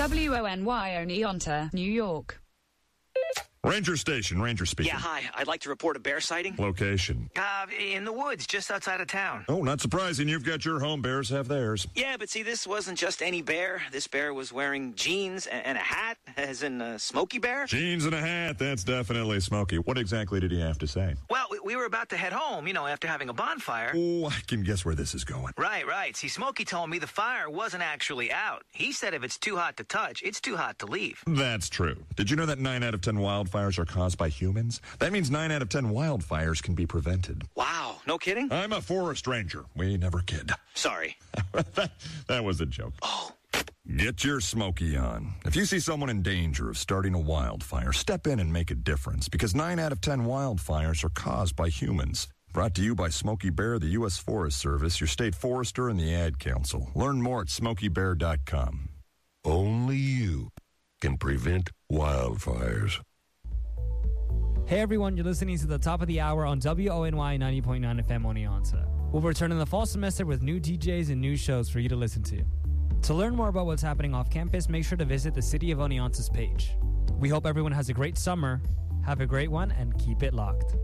WONY Oneonta, New York. Ranger Station, Ranger speaking. Yeah, hi. I'd like to report a bear sighting. Location. In the woods, just outside of town. Oh, not surprising. You've got your home. Bears have theirs. Yeah, but see, this wasn't just any bear. This bear was wearing jeans and a hat, as in a Smokey Bear. Jeans and a hat. That's definitely Smokey. What exactly did he have to say? Well, we were about to head home, after having a bonfire. Oh, I can guess where this is going. Right. See, Smokey told me the fire wasn't actually out. He said if it's too hot to touch, it's too hot to leave. That's true. Did you know that 9 out of 10 wildfires are caused by humans? That means 9 out of 10 wildfires can be prevented. Wow, no kidding? I'm a forest ranger. We never kid. Sorry. that was a joke. Oh. Get your Smokey on. If you see someone in danger of starting a wildfire, step in and make a difference, because 9 out of 10 wildfires are caused by humans. Brought to you by Smokey Bear, the U.S. Forest Service, your state forester, and the Ad Council. Learn more at smokeybear.com. Only you can prevent wildfires. Hey everyone, you're listening to the top of the hour on WONY 90.9 FM Oneonta. We'll return in the fall semester with new DJs and new shows for you to listen to. To learn more about what's happening off campus, make sure to visit the City of Oneonta's page. We hope everyone has a great summer. Have a great one and keep it locked.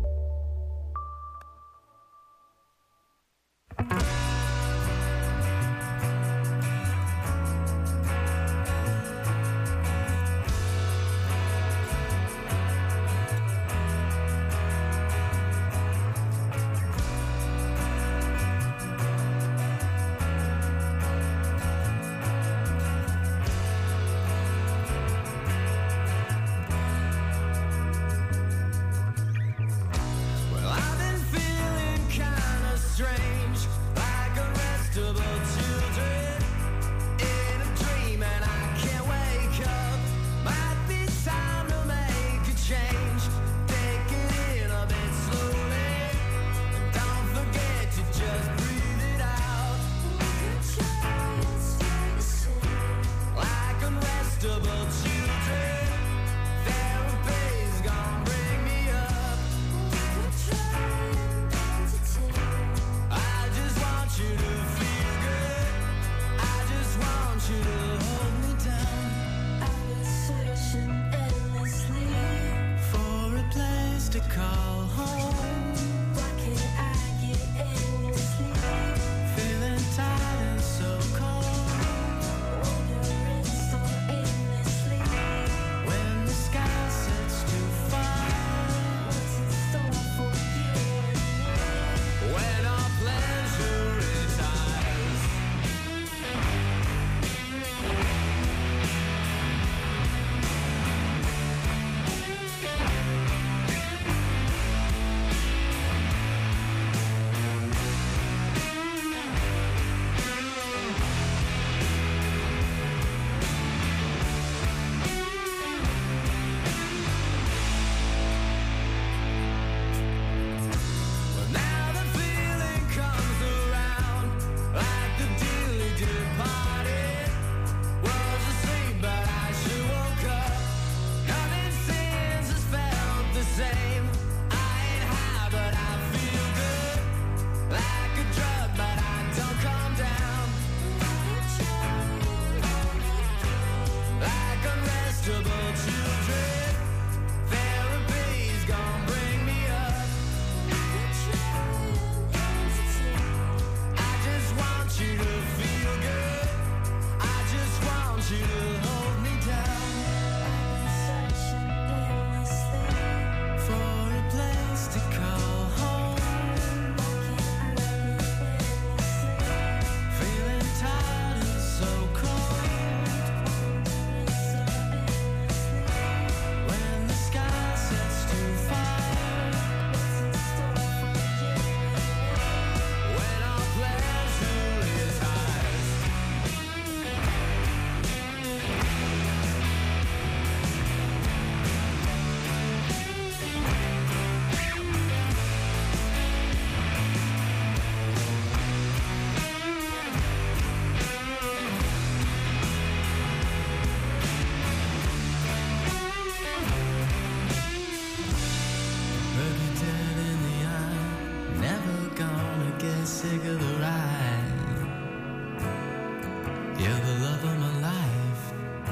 sick of the ride. You're the love of my life.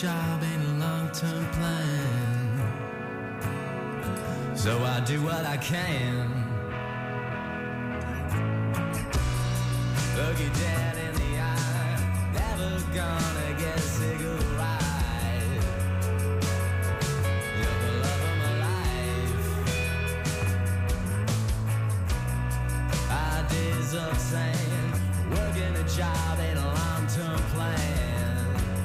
job ain't a long-term plan. So I do what I can. Look you dead in the eye, never gonna get sick of the ride. You're the love of my life. Ideas of saying, working a job ain't a long-term plan.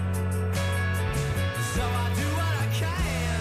So I do what I can.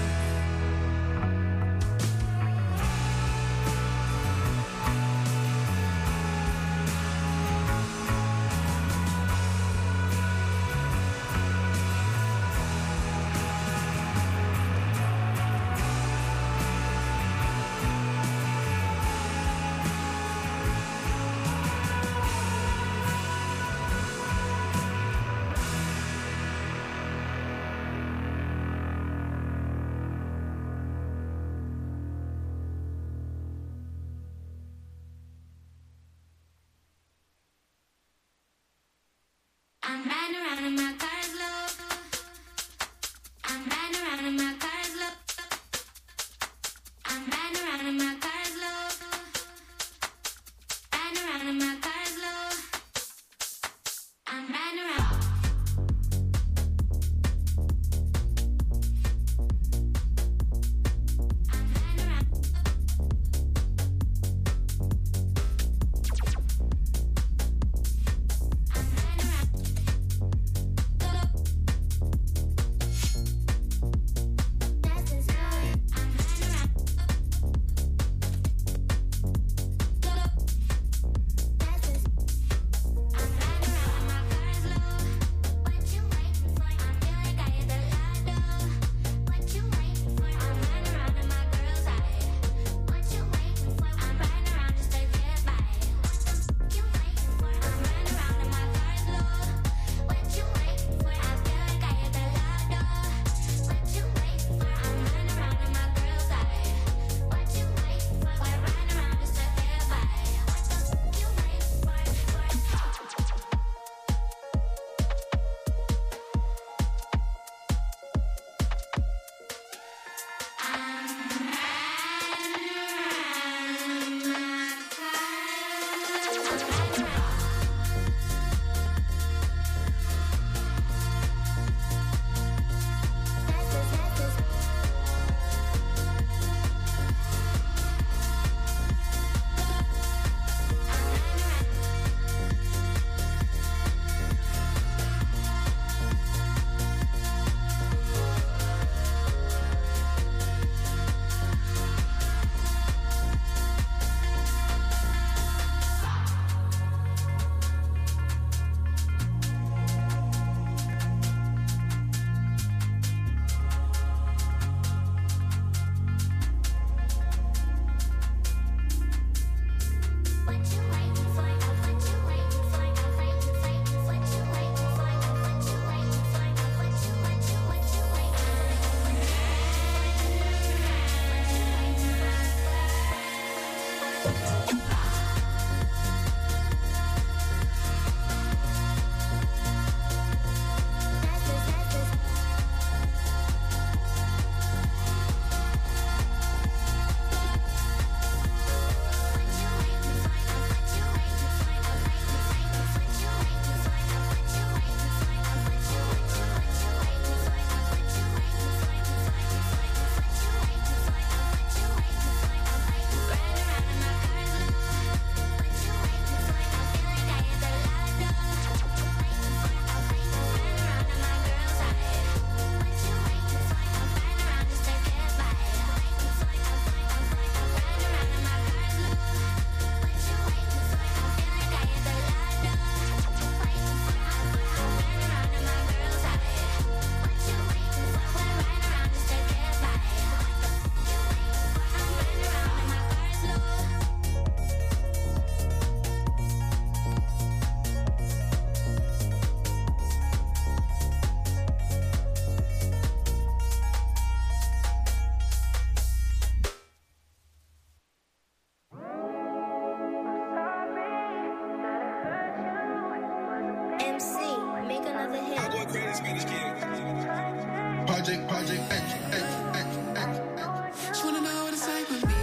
another hit. I go crazy, Spanish kid. Project X. She wanna know what it's like with me.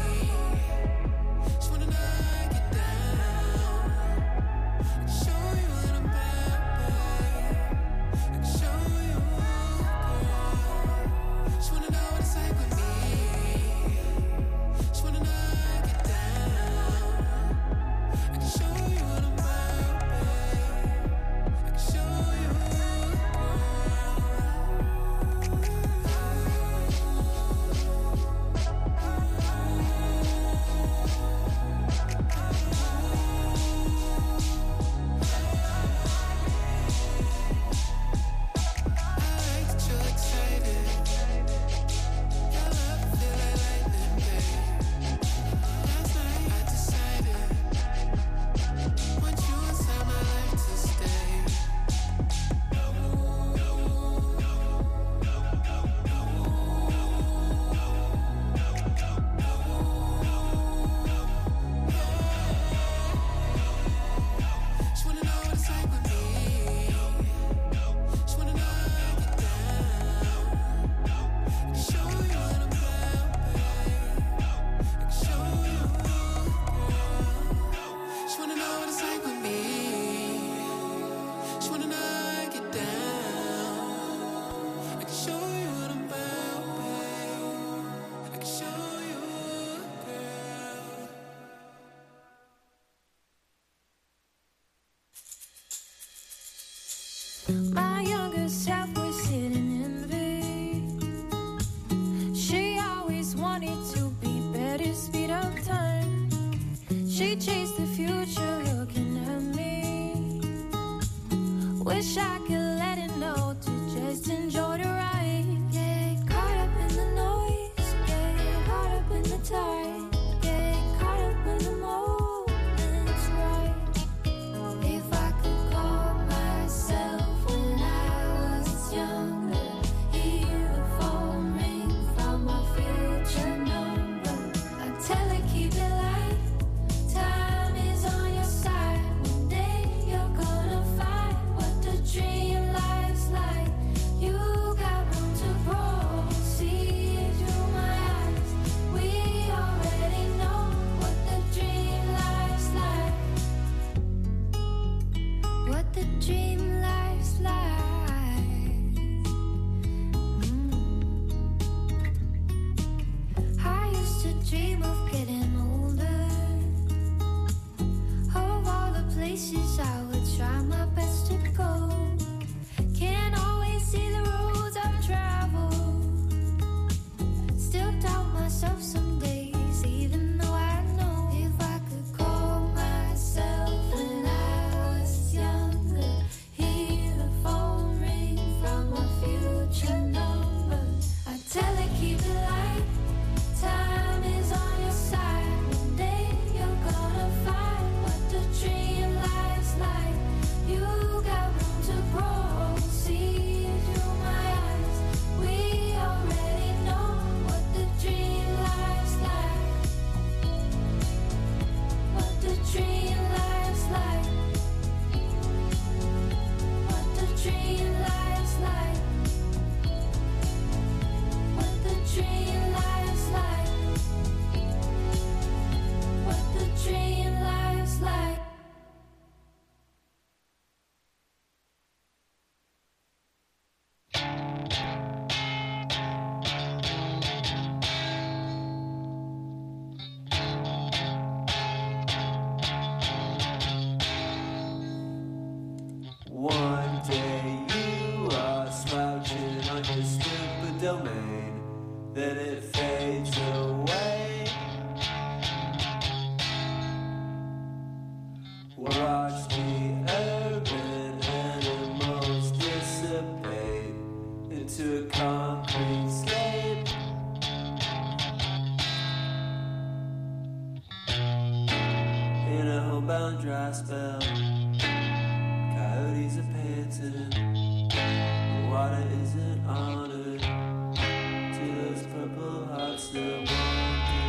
She wanna know I get down. I can show you what I'm about, babe. I can show you, girl. She wanna know what it's like with me. She wanna know I get down. I can show you what I'm about, babe. I can show you, girl. My younger self was sitting in envy. She always wanted to be better, speed of time. She chased the future looking at me. Wish I could let it know to just enjoy the ride. Get caught up in the noise, get caught up in the tide, get caught up in the moment's right. If I could call myself when I was younger, hear the phone ring from my future number, I'd tell her keep it light, time is on your side. One day you're gonna find what the dream life's like. You got room to grow, see it through my eyes. We already know what the dream life's like. What the dream life's like. I used to dream of getting older, of all the places I would try my best to go. Can't always see the roads I've traveled. Still doubt myself some days, even though I know if I could call myself when I was younger, hear the phone ring from my future number, I'd tell her keep it light, time is on your side. One day you're gonna find what the dream life's like. You got room to grow, see it through my eyes. We already know what the dream life's like. What the dream life's like. What the dream life's like. What the dream life's like. What the dream life's like. One day you are slouching on your stupid domain, then it fades away. Watch the urban animals dissipate into a concrete scape. In a homebound dry spell, coyotes are panting, the water isn't honored to those purple hearts that wander.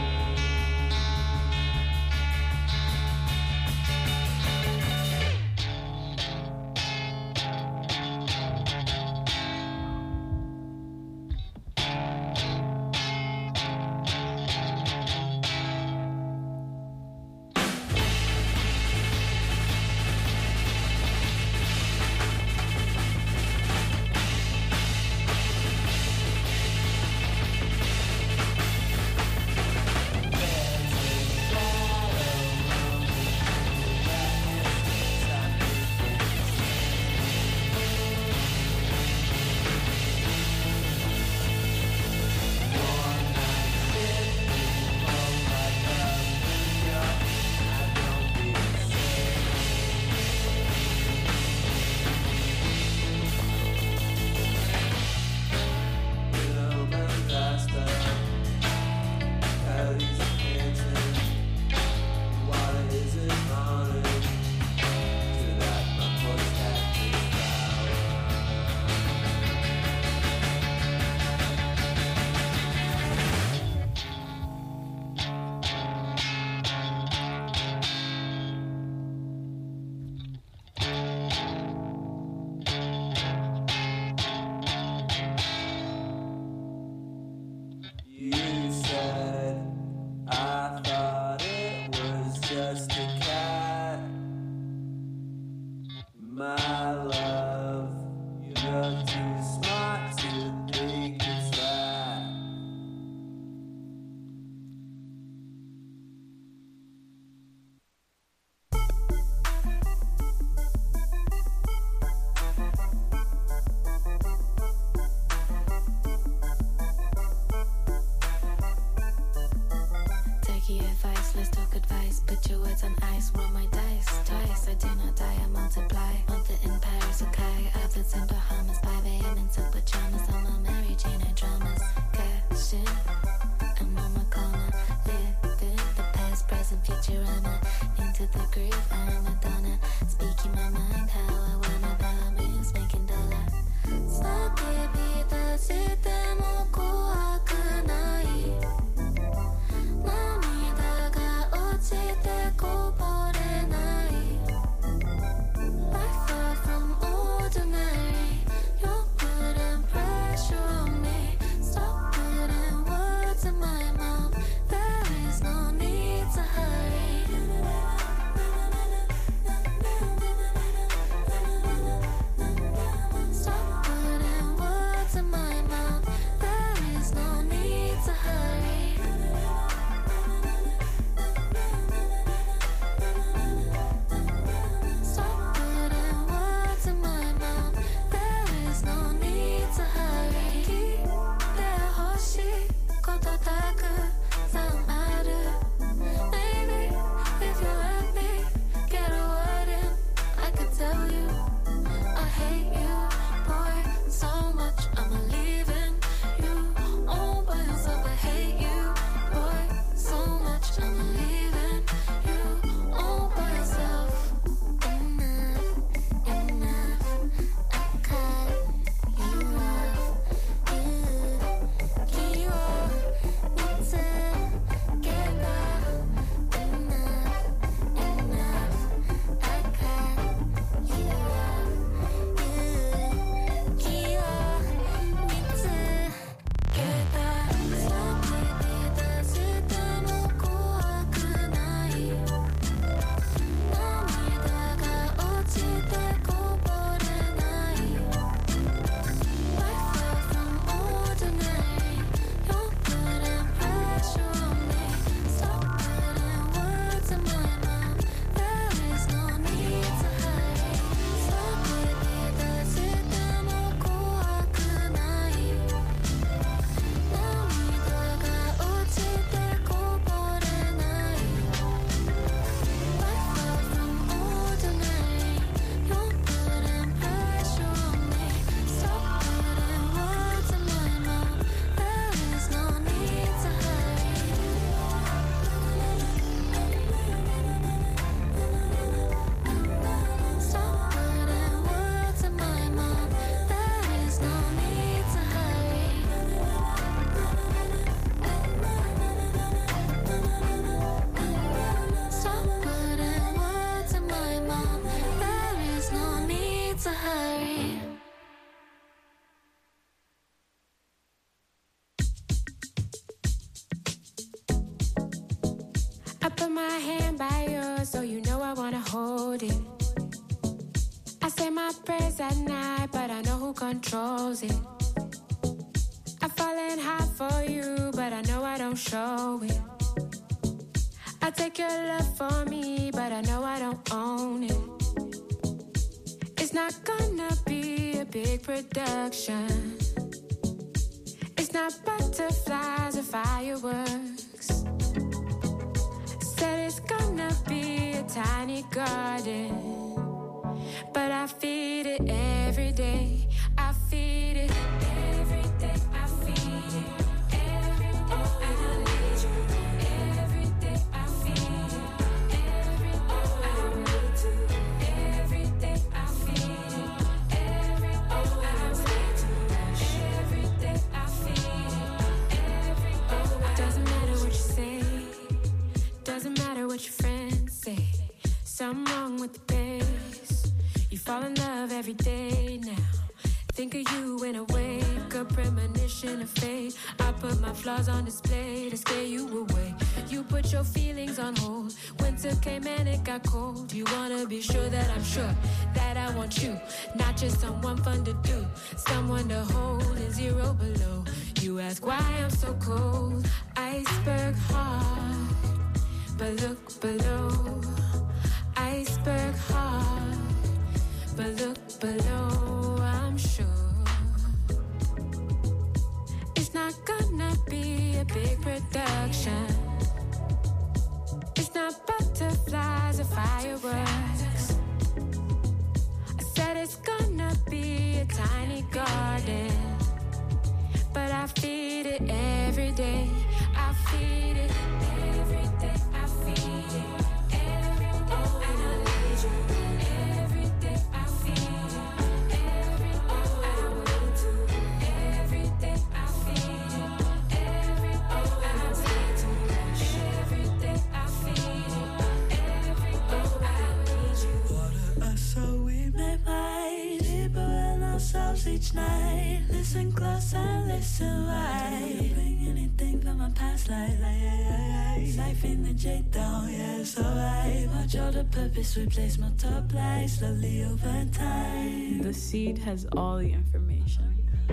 my hand by yours, so you know I wanna hold it. I say my prayers at night, but I know who controls it. I'm falling hard for you, but I know I don't show it. I take your love for me, but I know I don't own it. It's not gonna be a big production. It's not butterflies or fireworks. Said it's gonna be a tiny garden, but I feed it every day. I feed it every day. I feed it every day. Oh, and I need you every day. I feed it every day. Oh, I need to every day. I feed it every day. Oh, and I'm way too much every day. I feed it every day. Oh, it doesn't matter what you say. Doesn't matter what your friends say. Something wrong with the pace. You fall in love every day now. Think of you in a wake, a premonition of fate. I put my flaws on display to scare you away. You put your feelings on hold. Winter came and it got cold. You wanna be sure that I'm sure that I want you, not just someone fun to do, someone to hold and zero below. You ask why I'm so cold. Iceberg heart, but look below. Iceberg heart, but look below. I'm sure it's not gonna be a big production. It's not butterflies or fireworks. I said it's gonna be a tiny garden, but I feed it every day. I feed it every day. I feed it every day. Oh, and I need you every day. I feed it every day. Oh, I need to every day. I feed it every day. Oh, and I'm way too much every day. I feed it every day. Oh, I need you. Order us so we may fight, deeper in ourselves each night. Listen close and listen right. Bring anything from my past life, siphon the jade down, yeah, it's alright. Watch all the purpose we place, multiply slowly over time. The seed has all the information.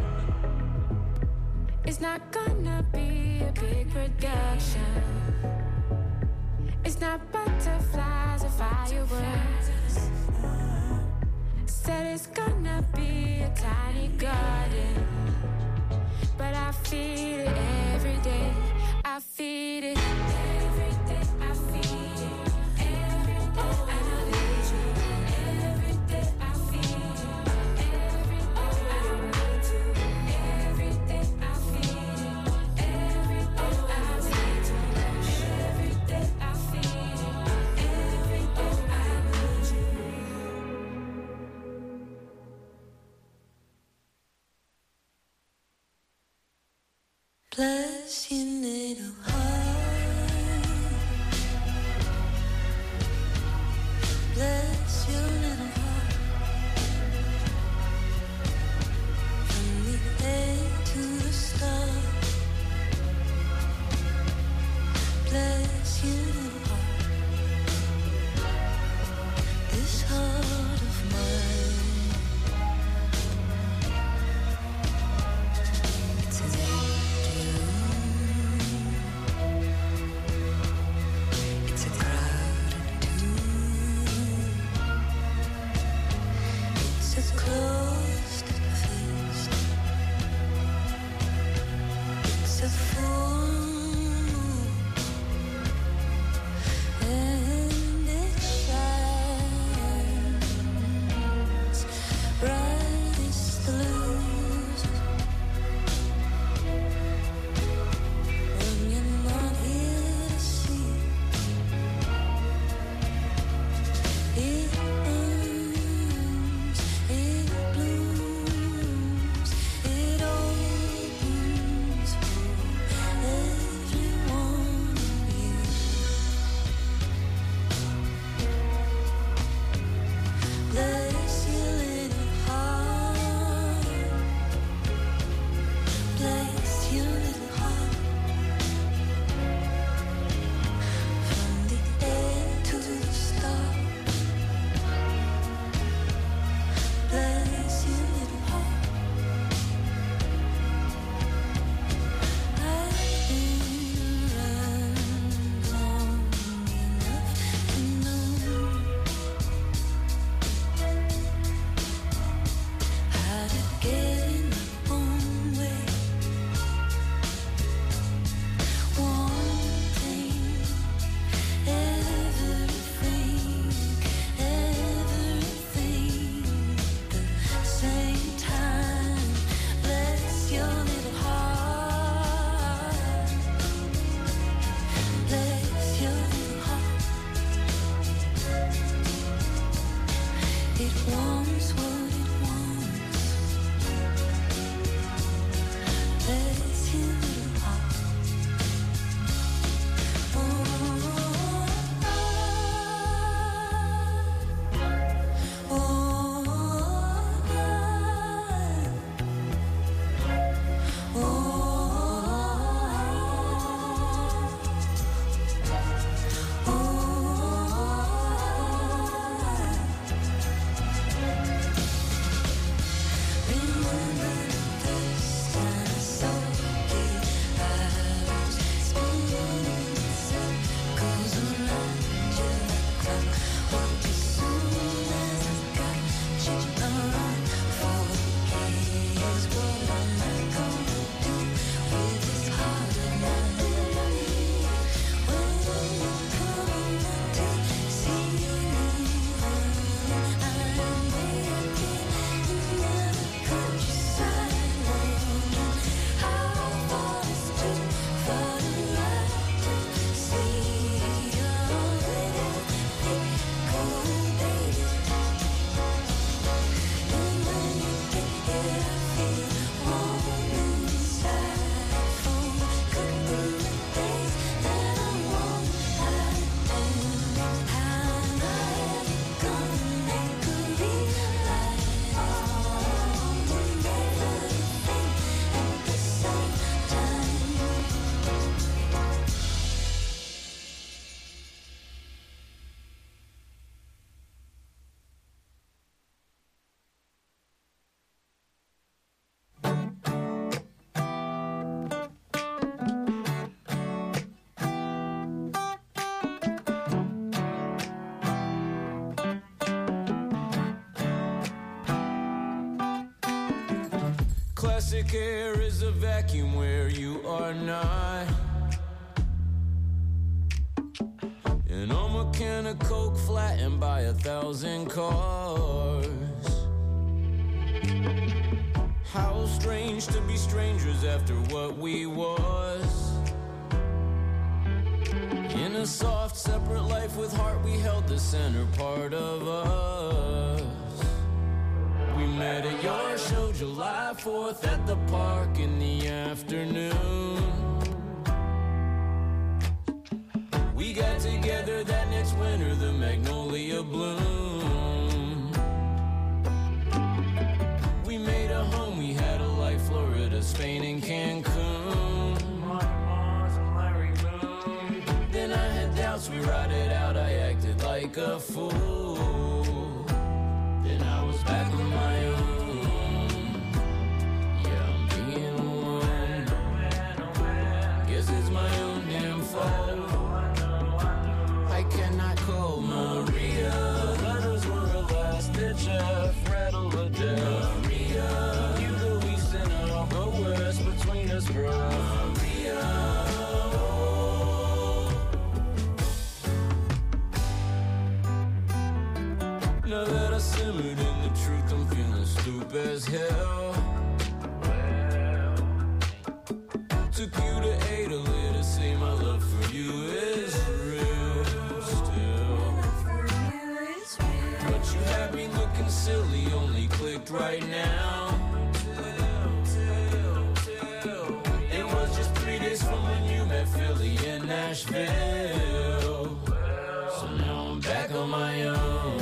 It's not gonna be a big production. It's not butterflies or fireworks. Said it's gonna be a tiny garden, but I feed it every day. I feed it every day. I feed it every day. Oh, and I need you every day. I feed it every day. Oh, I need to every day. I feed it every day. Oh, and I need too much every day. I feed it every day. Oh, I need you. Bless your little heart. Bless your little heart. From the end to the start. Bless your little heart. This heart of mine. It's an empty room. Classic air is a vacuum where you are not. And I'm a can of Coke flattened by 1,000 cars. How strange to be strangers after what we was. In a soft, separate life with heart, we held the center part of us. We met at your show July 4th at the park in the afternoon. We got together that next winter, the magnolia bloom. We made a home, we had a life, Florida, Spain, and Cancun. Then I had doubts, we ride it out, I acted like a fool. Then I was back on my own. Yeah, I'm being one. Guess it's my own damn fault. I cannot call Maria. Letters were a last ditch effort, rattle a death. Maria, you the least and I'll go west between us, bro. Maria. Now that I simmered in the truth, I'm feeling stupid as hell. Took you to Italy to say my love for you is real still. But you had me looking silly, only clicked right now. It was just 3 days from when you met Philly and Nashville. So now I'm back on my own.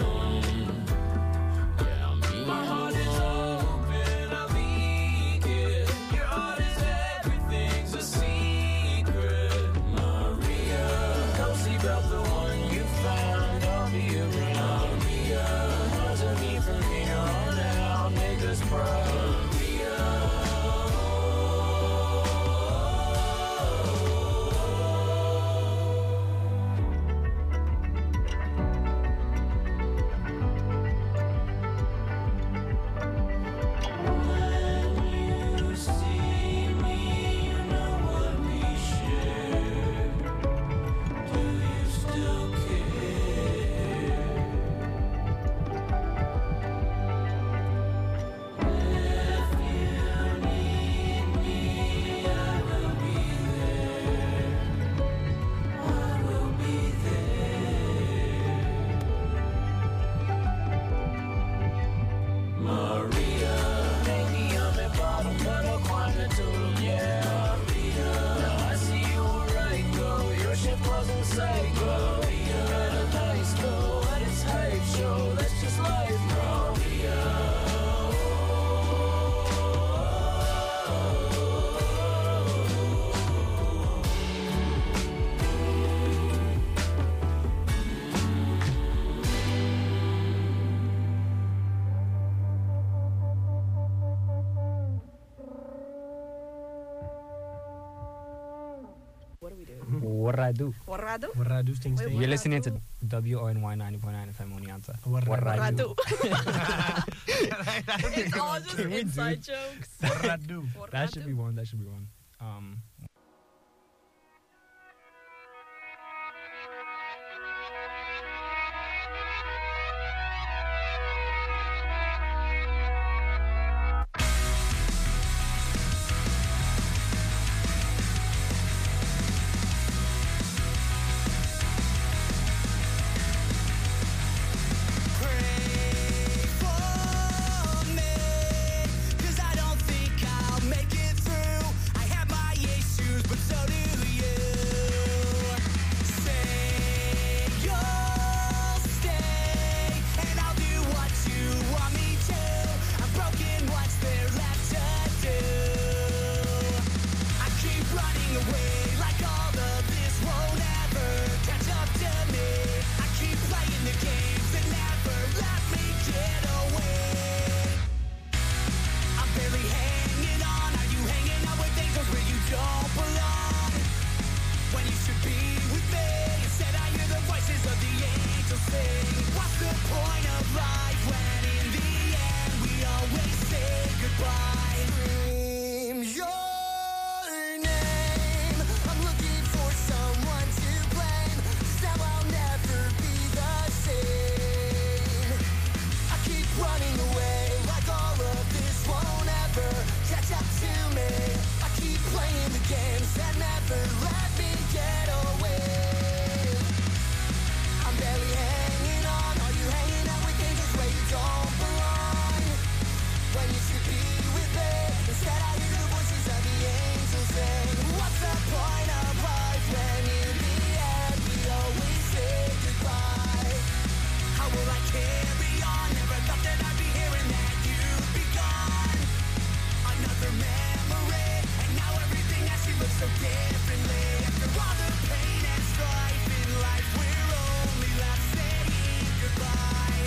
My heart is open, I'll leak it. Your heart is everything's a secret. Maria, go see about the one you found. I'll be around. Maria, how's it me from here on out? Make us proud. Warradu. Warradu? Warradu sting sting. You're listening to WONY 90.9 FM Oneonta. Warradu. It's all just inside jokes. Warradu. That should be one. That should be one. What's the point of life when in the end we always say goodbye? goodbye. Scream your name. I'm looking for someone to blame. 'Cause now I'll never be the same. I keep running away like all of this won't ever catch up to me. I keep playing the games that never let me get away. I'm barely hanging on. Are you hanging out with angels where you don't belong? When you should be with me. Instead I hear the voices of the angels saying, what's the point of life when in the end we always say goodbye? How will I carry on? Never thought that I'd be hearing that you'd be gone. Another memory, and now everything actually looks so differently. After all the pain and strife in life, we're only left saying goodbye.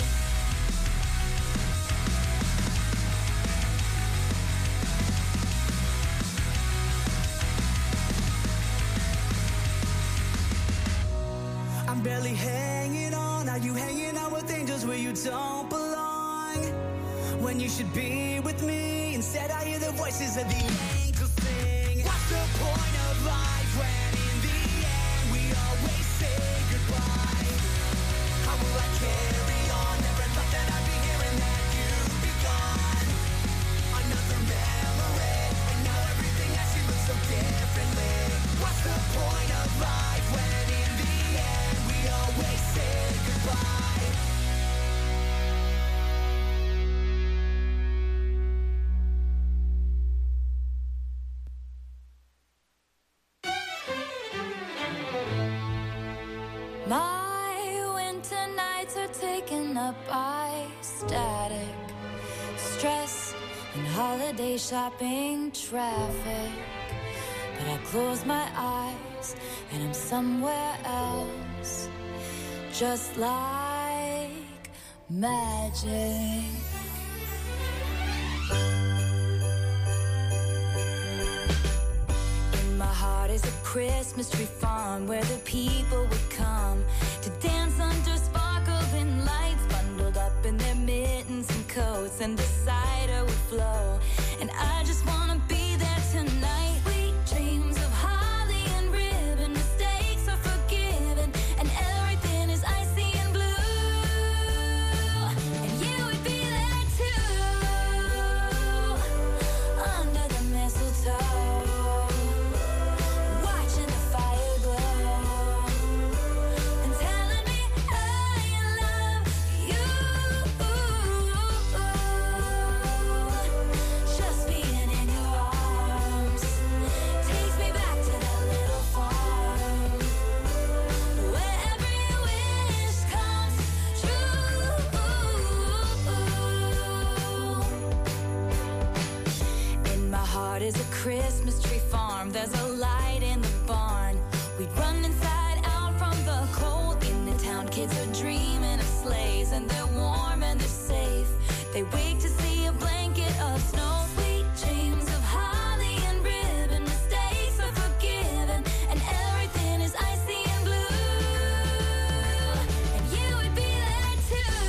I'm barely hanging on. Are you hanging out with angels where you don't belong? When you should be with me. Instead I hear the voices of the angels sing. What's the point of life when in the end we always say goodbye? How will I carry on? Never thought that I'd be hearing that you'd be gone. Another memory, and now everything actually looks so differently. What's the point of life when in the end we always say goodbye? My winter nights are taken up by static, stress, and holiday shopping traffic. But I close my eyes and I'm somewhere else, just like magic. In my heart is a Christmas tree farm where the people would come to dance under sparkling lights, bundled up in their mittens and coats, and the cider would flow. And I just wanna be there tonight. Sweet dreams of holly and ribbon, mistakes are forgiven, and everything is icy and blue. And you would be there too, under the mistletoe, watching the fire glow, and telling me I love you. Just being in your arms takes me back to that little farm where every wish comes true. In my heart is a Christmas tree farm. There's a light in the barn. We'd run inside out from the cold. In the town, kids are dreaming of sleighs, and they're warm and they're safe. They wake to see a blanket of snow. Sweet dreams of holly and ribbon, mistakes are forgiven, and everything is icy and blue. And you would be there too,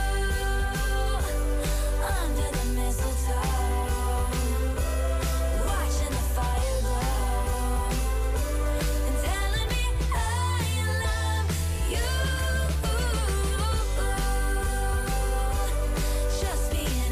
under the mistletoe, watching the fire glow, and telling me I love you. Just being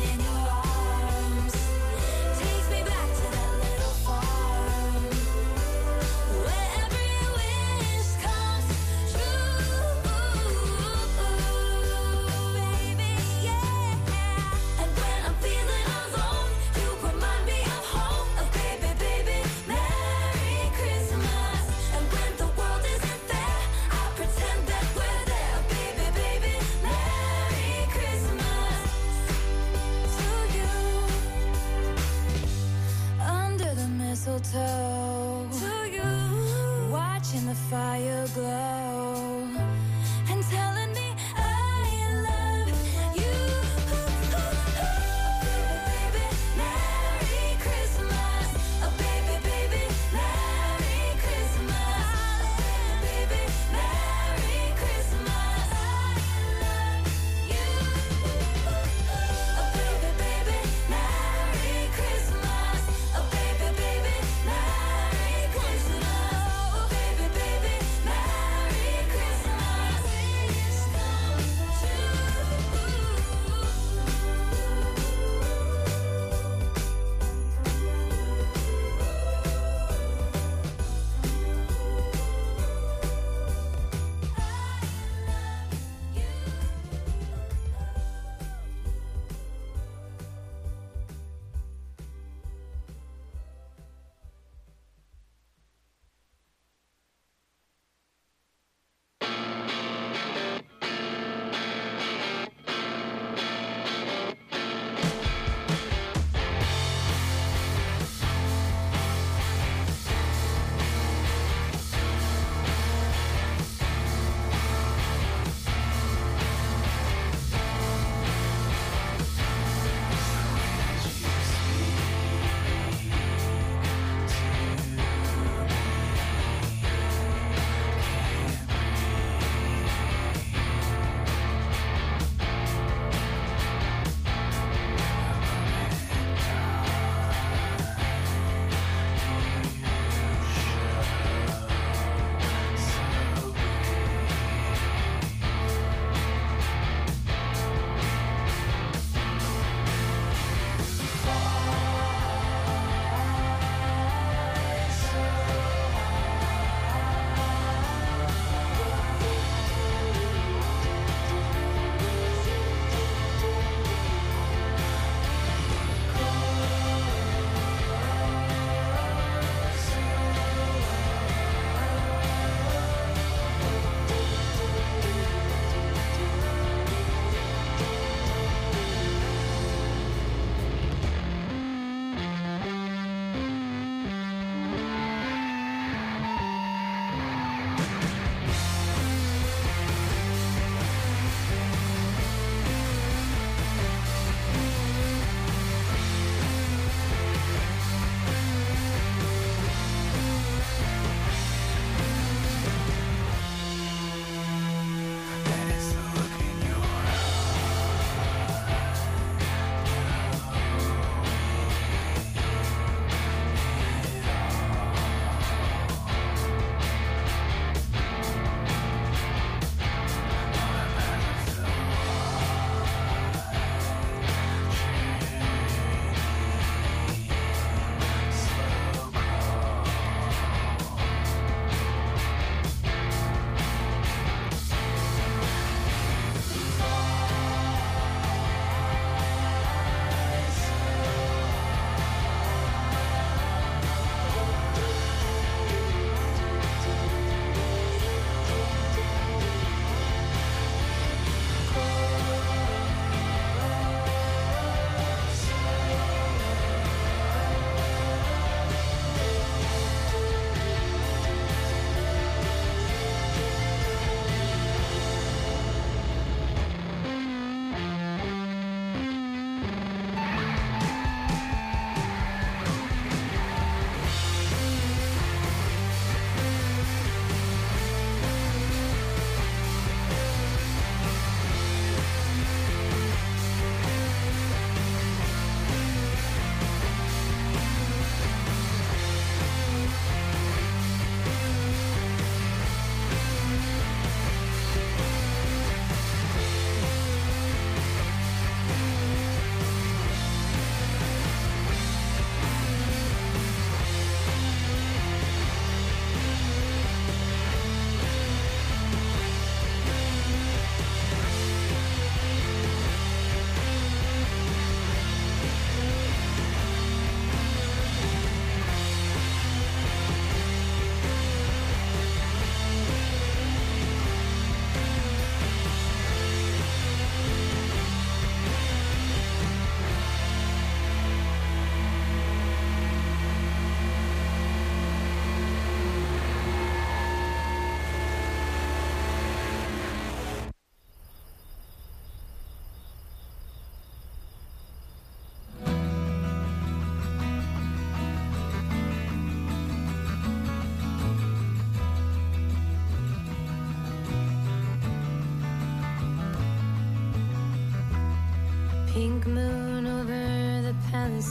Pink moon over the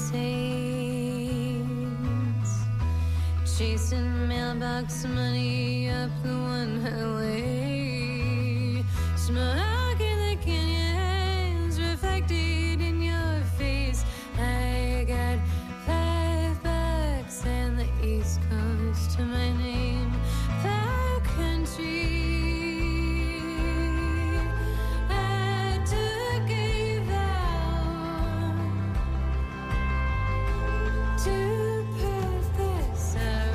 Palisades, chasing mailbox money up the one highway. Smoke in the canyons reflected in your face. I got $5 and the East Coast to my name. The country I took a vow to put this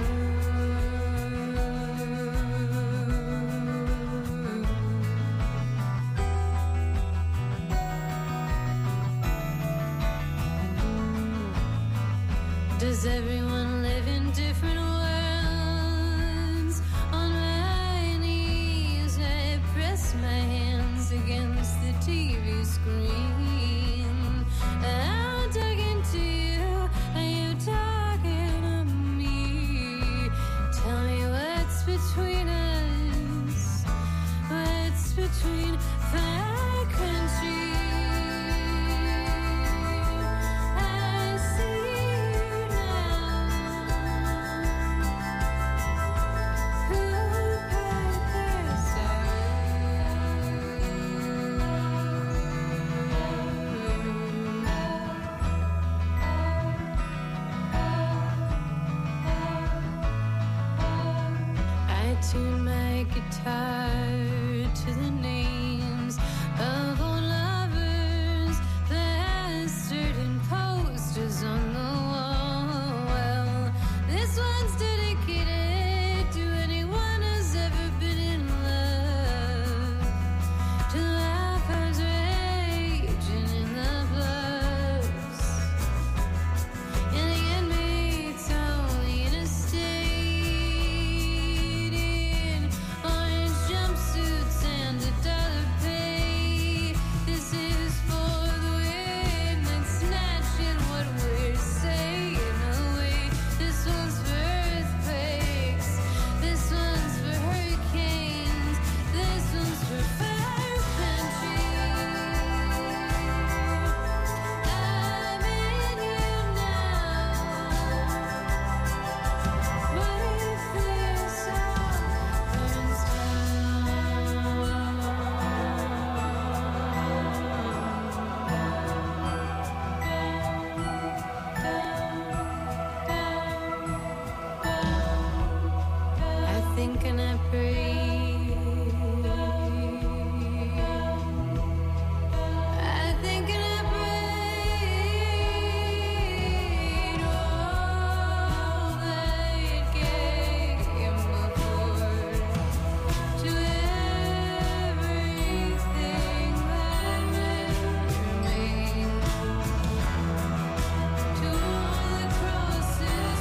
out. Does everyone live in different worlds? On my knees, I press my hands against the TV screen. I'm talking to you, are you talking to me? Tell me what's between us, what's between five countries. I see you now. Who put this I tune my guitar to the names of old lovers, the certain posters on the wall. Well, this one's dedicated to anyone who's ever been in love, to laughers raging in the bluffs, and the inmates only in a state in orange jumpsuits and $1 pay. This is for the women snatching what we're saying away. This one's for earthquakes, this one's for hurricanes, this one's for fire countries. I'm in you now. What if this all burns I think and I pray. I think and I prayed all that came before to everything that remains, to all the crosses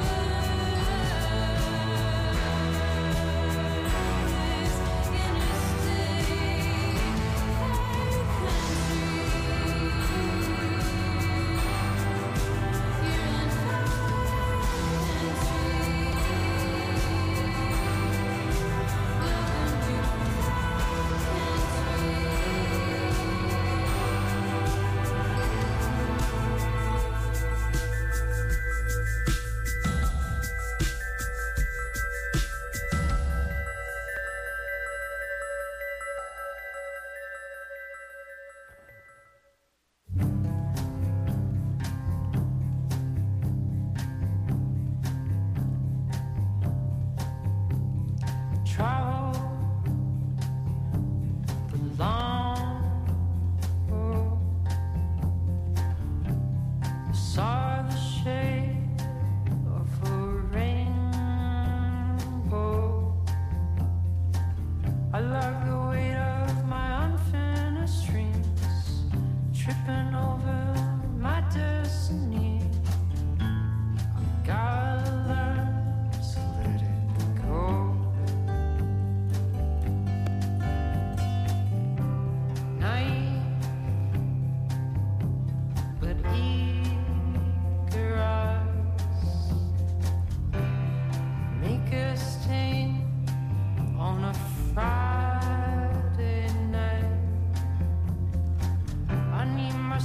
travel the long road. Saw the shape of a rainbow. I love the weight of my unfinished dreams, tripping over my destiny. I gotta learn to let it go. Night, but eager eyes make a stain on a Friday night. I need my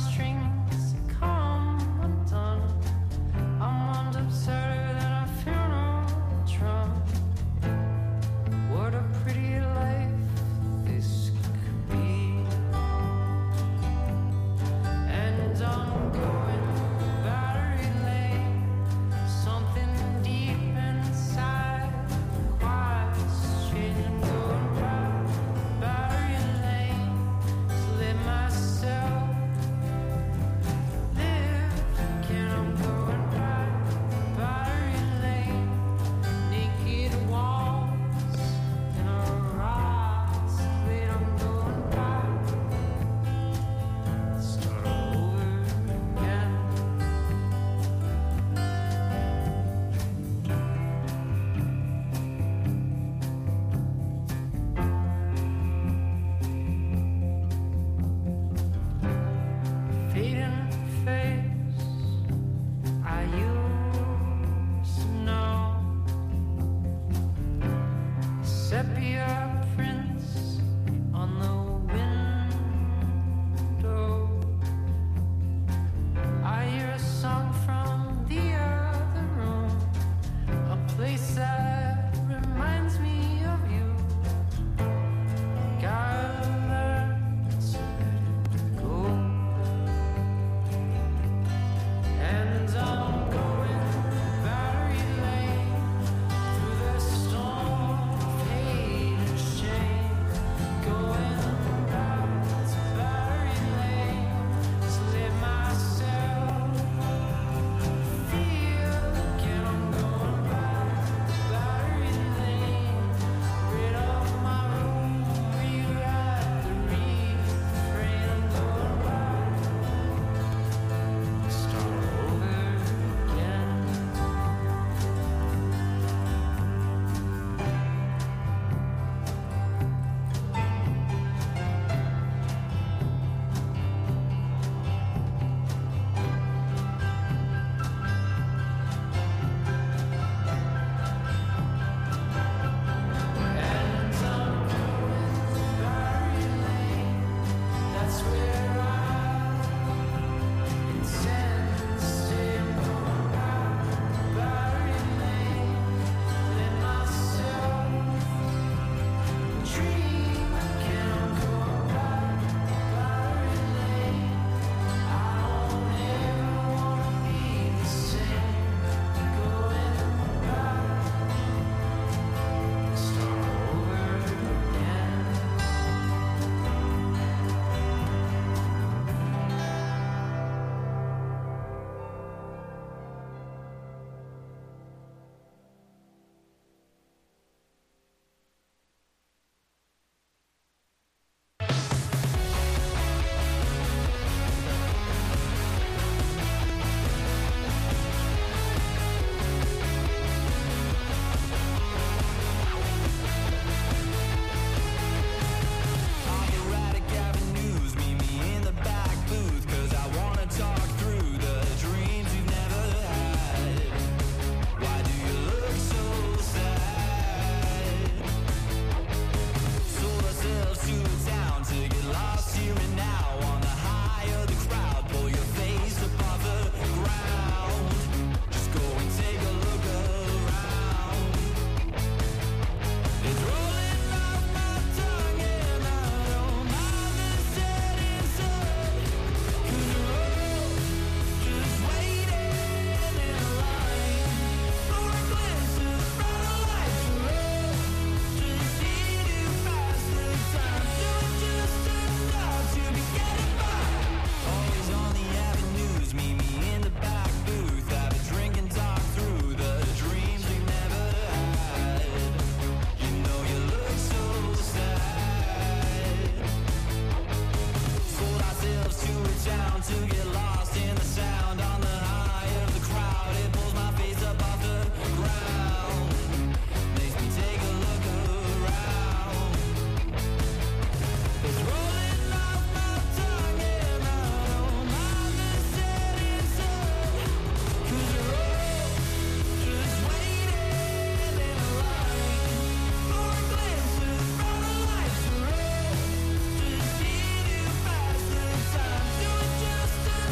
fading face I used to know. Sepia prints on the window. I hear a song from the other room, a place that reminds me of you. Gotta learn to let it go. And I'm going battery lane through the storm, fade and shame. Going back to battery lane to let myself feel again. I'm going back to battery lane, rid of my room, rewrite the refrain. I'm going back, start over again. And I'm going to battery lane, that's where I intend to stay. I'm going back to battery lane, let myself dream again. I'm going back to battery lane, I don't ever wanna be the same. Going back, start over again. Operatic avenues, meet me in the back booth, 'cause I wanna talk through the dreams you've never had. Why do you look so sad? Sold ourselves to a town to get lost here and now. On the high of the crowd, pull your face above the ground. Just go and take a look around. It's rolling off my tongue and I don't mind the setting sun. 'Cause we're all just waiting in line for a glimpse of the brighter lights. We're all just here to pass the time, doing just enough to be getting by. Always on the avenues, meet me in the back booth. Have a drink and talk through the dreams we never had. You know you look so sad. Sold ourselves to a town to get lost in the sound. On the high of the crowd, it pulls my face up off the ground. Makes me take a look around. It's rolling off my tongue and I don't mind the setting sun. 'Cause we're all just waiting in line for a glimpse of the brighter lights. We're all just here to pass the time, doing just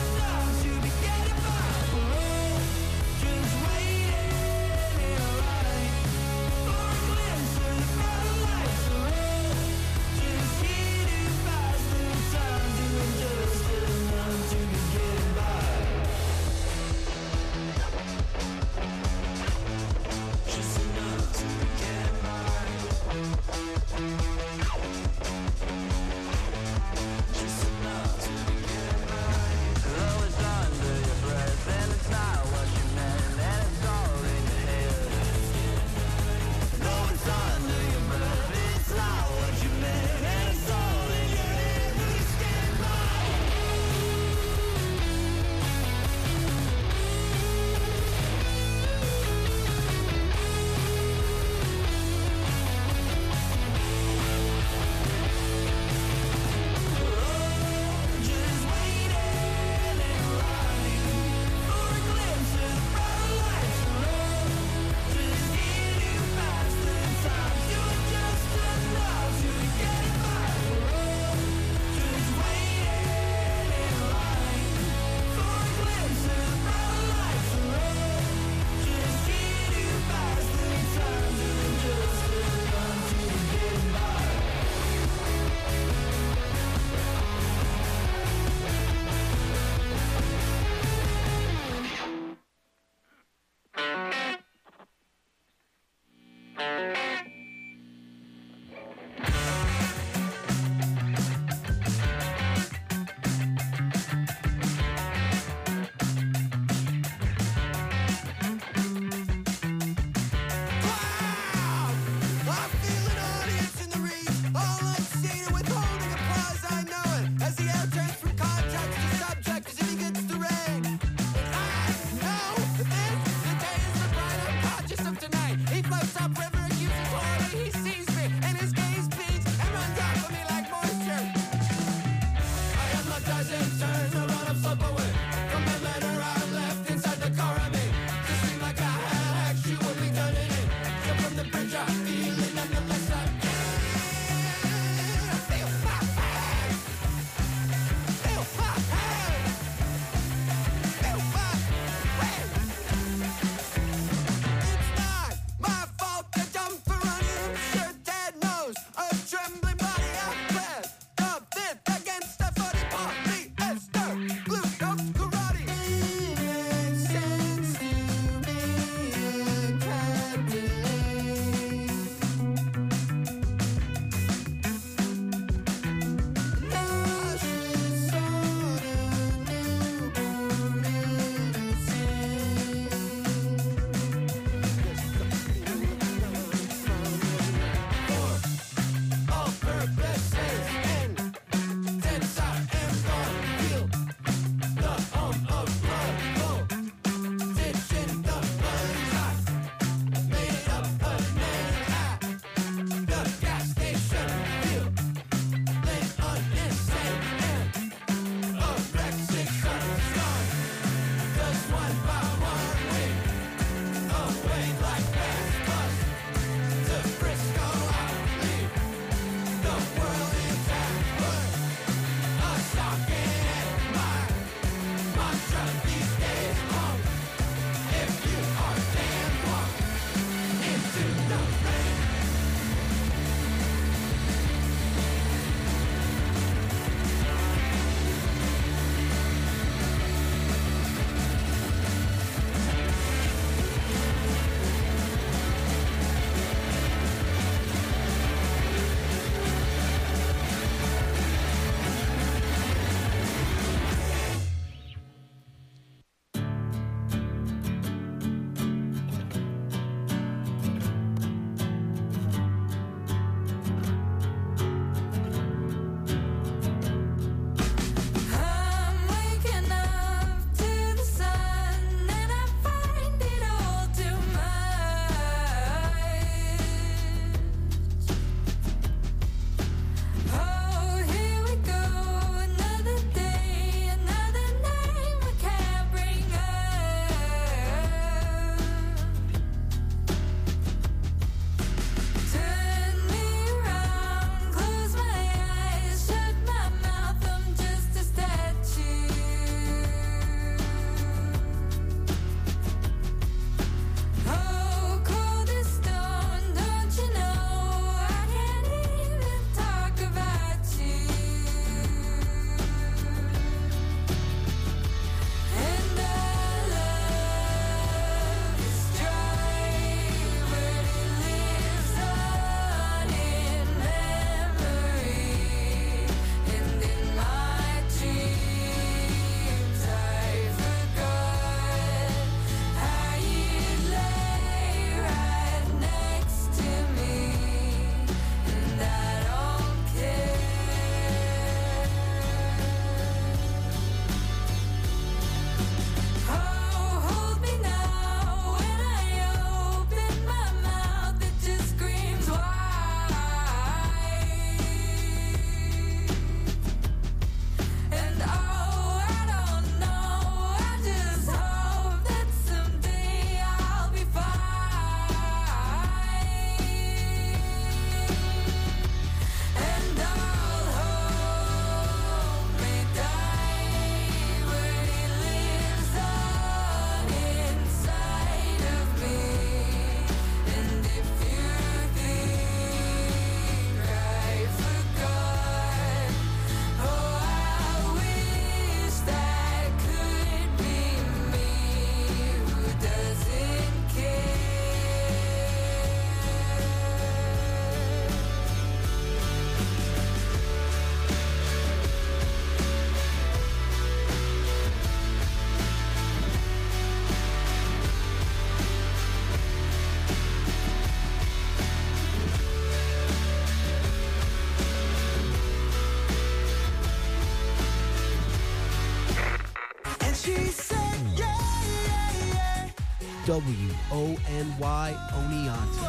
She said, yeah, yeah, yeah. WONY Oneonta.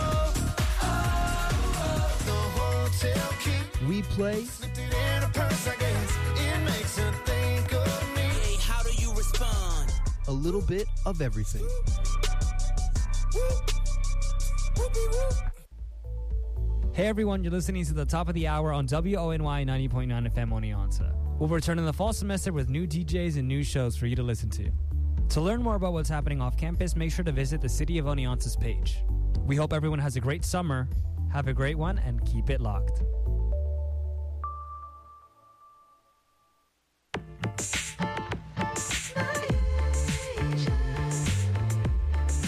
The hotel key. We play Slipped it in her purse, I guess. It makes her think of me. Hey, how do you respond? a little bit of everything. Hey everyone, you're listening to the top of the hour on WONY 90.9 FM Oneonta. We'll return in the fall semester with new DJs and new shows for you to listen to. To learn more about what's happening off campus, make sure to visit the City of Oneonta's page. We hope everyone has a great summer, have a great one, and keep it locked.